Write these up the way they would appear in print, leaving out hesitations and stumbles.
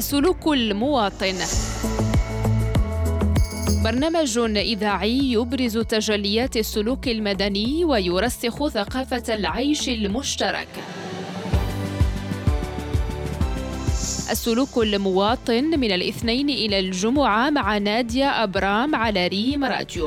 السلوك المواطن، برنامج إذاعي يبرز تجليات السلوك المدني ويرسخ ثقافة العيش المشترك. السلوك المواطن من الاثنين إلى الجمعة مع نادية أبرام على ريم راديو.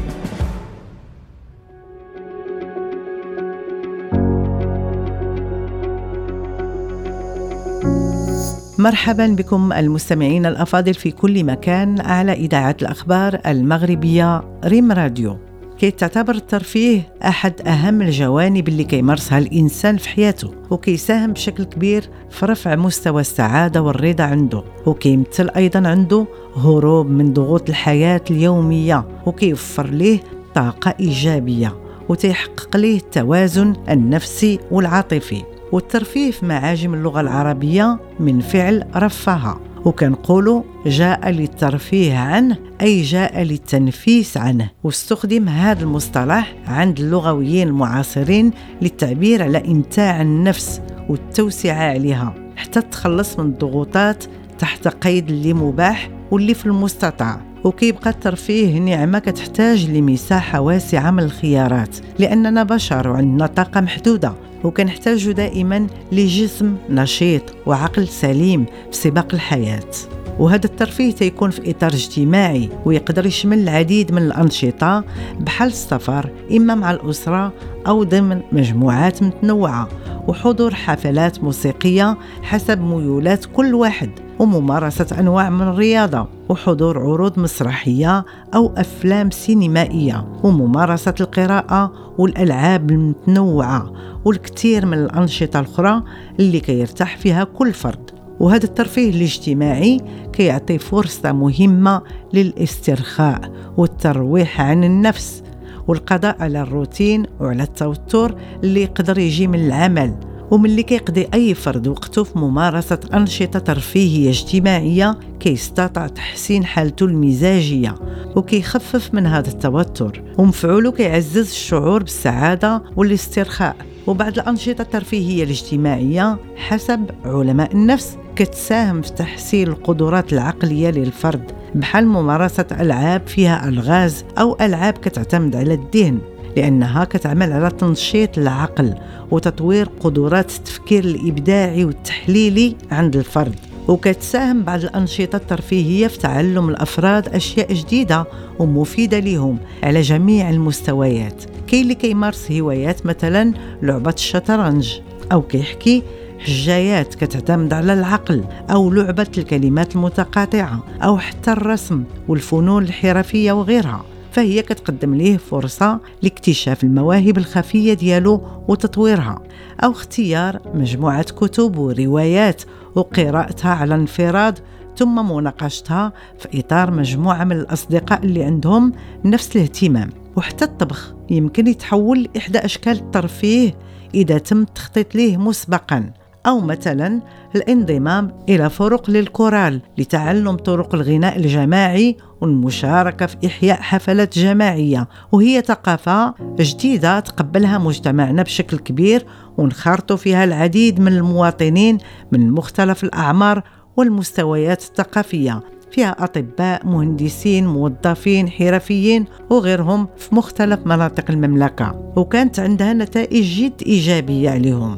مرحبا بكم المستمعين الأفاضل في كل مكان على إذاعة الأخبار المغربية ريم راديو. كي تعتبر الترفيه أحد أهم الجوانب اللي كيمارسها الإنسان في حياته، وكيساهم بشكل كبير في رفع مستوى السعادة والرضا عنده، وكيمثل أيضا عنده هروب من ضغوط الحياة اليومية، وكيوفر ليه طاقة إيجابية، وتيحقق ليه التوازن النفسي والعاطفي. والترفيه في معاجم اللغة العربية من فعل رفه، وكنقولوا جاء للترفيه عنه أي جاء للتنفيس عنه، واستخدم هذا المصطلح عند اللغويين المعاصرين للتعبير على إمتاع النفس والتوسعة عليها حتى تخلص من الضغوطات تحت قيد اللي مباح واللي في المستطاع. وكيبقى الترفيه نعمة كتحتاج لمساحة واسعة من الخيارات، لأننا بشر وعندنا طاقة محدودة، وكنحتاج دائما لجسم نشيط وعقل سليم في سباق الحياة. وهذا الترفيه تيكون في إطار اجتماعي، ويقدر يشمل العديد من الأنشطة بحال السفر إما مع الأسرة أو ضمن مجموعات متنوعة، وحضور حفلات موسيقية حسب ميولات كل واحد، وممارسة أنواع من الرياضة، وحضور عروض مسرحية أو أفلام سينمائية، وممارسة القراءة والألعاب المتنوعة، والكثير من الأنشطة الأخرى اللي كيرتاح فيها كل فرد. وهذا الترفيه الاجتماعي كيعطي فرصة مهمة للاسترخاء والترويح عن النفس، والقضاء على الروتين وعلى التوتر اللي يقدر يجي من العمل. ومن اللي كيقضي أي فرد وقته في ممارسة أنشطة ترفيهية اجتماعية كيستطيع تحسين حالته المزاجية وكيخفف من هذا التوتر، ومفعوله كيعزز الشعور بالسعادة والاسترخاء. وبعض الأنشطة الترفيهية الاجتماعية حسب علماء النفس كتساهم في تحسين القدرات العقلية للفرد، بحال ممارسة ألعاب فيها ألغاز أو ألعاب كتعتمد على الذهن، لأنها كتعمل على تنشيط العقل وتطوير قدرات التفكير الإبداعي والتحليلي عند الفرد. وكتساهم بعض الأنشطة الترفيهية في تعلم الأفراد أشياء جديدة ومفيدة لهم على جميع المستويات. كاين اللي كيمارس هوايات مثلا لعبة الشطرنج، أو كيحكي حجايات كتعتمد على العقل، أو لعبة الكلمات المتقاطعة، أو حتى الرسم والفنون الحرفية وغيرها. فهي كتقدم ليه فرصة لاكتشاف المواهب الخفية ديالو وتطويرها، أو اختيار مجموعة كتب وروايات وقراءتها على انفراد، ثم مناقشتها في إطار مجموعة من الأصدقاء اللي عندهم نفس الاهتمام. وحتى الطبخ يمكن يتحول لإحدى أشكال الترفيه إذا تم التخطيط ليه مسبقاً، أو مثلا الانضمام إلى فرق للكورال لتعلم طرق الغناء الجماعي والمشاركة في إحياء حفلات جماعية، وهي ثقافة جديدة تقبلها مجتمعنا بشكل كبير، ونخرطوا فيها العديد من المواطنين من مختلف الأعمار والمستويات الثقافية، فيها أطباء، مهندسين، موظفين، حرفيين وغيرهم في مختلف مناطق المملكة. وكانت عندها نتائج جد إيجابية عليهم،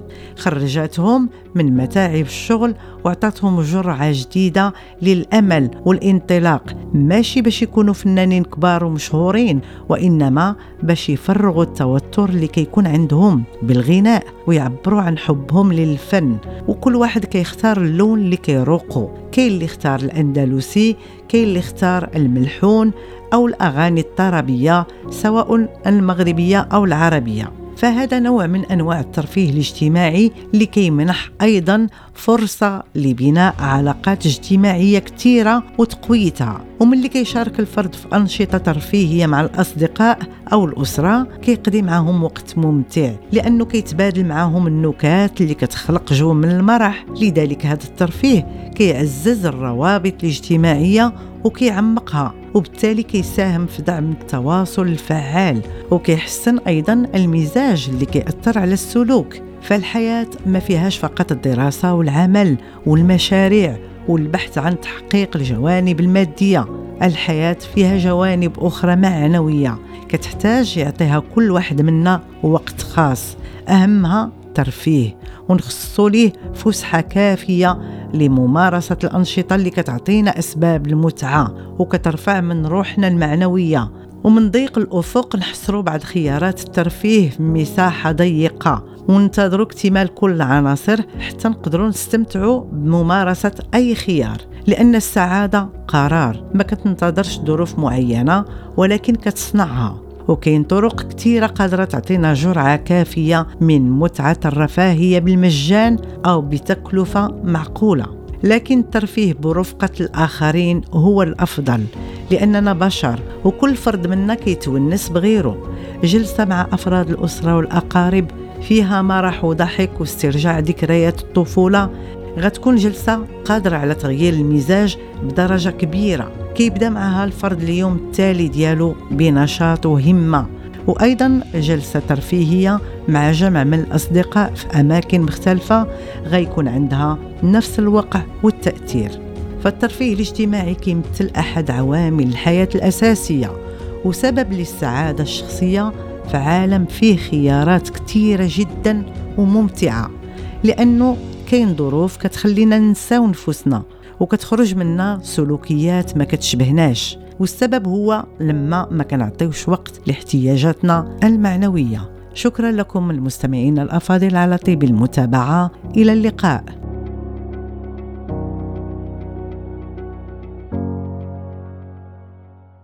خرجتهم من متاعب الشغل وعطتهم جرعة جديدة للأمل والانطلاق، ماشي باش يكونوا فنانين كبار ومشهورين، وإنما باش يفرغوا التوتر اللي كيكون عندهم بالغناء ويعبروا عن حبهم للفن. وكل واحد كيختار اللون اللي كيروقه، كاين اللي اختار الأندلسي، كاين اللي اختار الملحون أو الأغاني الطربية سواء المغربية أو العربية. فهذا نوع من أنواع الترفيه الاجتماعي اللي كيمنح أيضا فرصة لبناء علاقات اجتماعية كثيرة وتقويتها. ومن اللي كيشارك الفرد في أنشطة ترفيهية مع الأصدقاء أو الأسرة كيقضي معهم وقت ممتع، لأنه كيتبادل معهم النكات اللي كتخلق جو من المرح. لذلك هذا الترفيه كيعزز الروابط الاجتماعية وكيعمقها، وبالتالي كيساهم في دعم التواصل الفعال، وكيحسن أيضا المزاج اللي كيأثر على السلوك. فالحياة ما فيهاش فقط الدراسة والعمل والمشاريع والبحث عن تحقيق الجوانب المادية. الحياة فيها جوانب أخرى معنوية كتحتاج يعطيها كل واحد منا وقت خاص، أهمها ترفيه، ونخصصوا ليه فسحة كافية لممارسة الأنشطة اللي كتعطينا أسباب المتعة وكترفع من روحنا المعنوية. ومن ضيق الأفق نحصروا بعض خيارات الترفيه في مساحة ضيقة، وننتظروا اكتمال كل العناصر حتى نقدروا نستمتعوا بممارسة أي خيار، لأن السعادة قرار ما كتنتظرش ظروف معينة ولكن كتصنعها. وكاين طرق كثيرة قادرة تعطينا جرعة كافية من متعة الرفاهية بالمجان أو بتكلفة معقولة، لكن الترفيه برفقة الآخرين هو الأفضل، لأننا بشر وكل فرد منا كيتونس بغيره. جلسة مع أفراد الأسرة والأقارب فيها مرح وضحك واسترجاع ذكريات الطفولة غتكون جلسة قادرة على تغيير المزاج بدرجة كبيرة، كيبدأ معها الفرد اليوم التالي ديالو بنشاط وهمة. وأيضا جلسة ترفيهية مع جمع من الأصدقاء في أماكن مختلفة غيكون عندها نفس الوقع والتأثير. فالترفيه الاجتماعي كيمثل أحد عوامل الحياة الأساسية وسبب للسعادة الشخصية في عالم فيه خيارات كثيرة جدا وممتعة، لأنه كاين ظروف كتخلينا ننساو نفسنا وكتخرج منا سلوكيات ما كتشبهناش، والسبب هو لما ما كنعطيوش وقت لاحتياجاتنا المعنوية. شكرا لكم المستمعين الأفاضل على طيب المتابعة، إلى اللقاء.